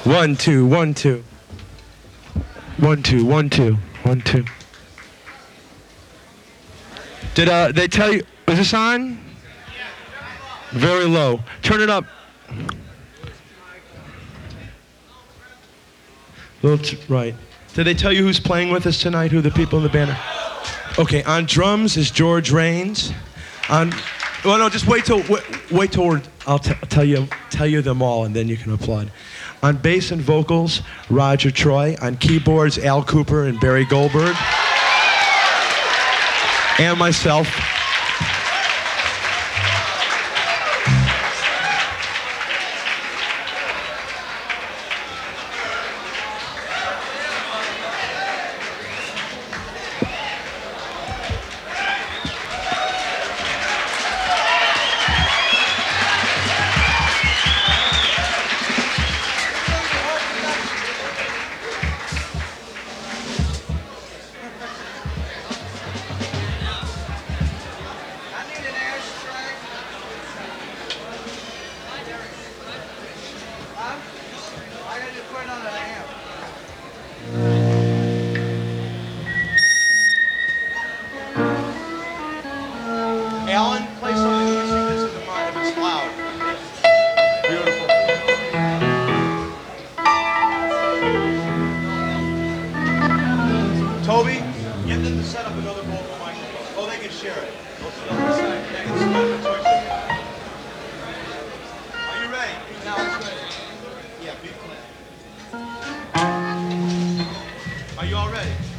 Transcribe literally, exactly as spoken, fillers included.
One, two, one, two. One, two, one, two, one, two. Did uh, they tell you, is this on? Very low. Turn it up. Little t- right. Did they tell you who's playing with us tonight, who the people in the band are? Okay, on drums is George Rains. On, well, no, just wait till, wait, wait till we're, I'll t- tell you, tell you them all, and then you can applaud. On bass and vocals, Roger Troy. On keyboards, Al Cooper and Barry Goldberg. And myself. Alan, play something easy. This is mine if it's loud. Beautiful. Toby, get them to set up another vocal microphone. Oh, they can share it. They'll sit on the side. They can set up a choice. Are you ready? Now it's ready. Yeah, be clear. Are you all ready?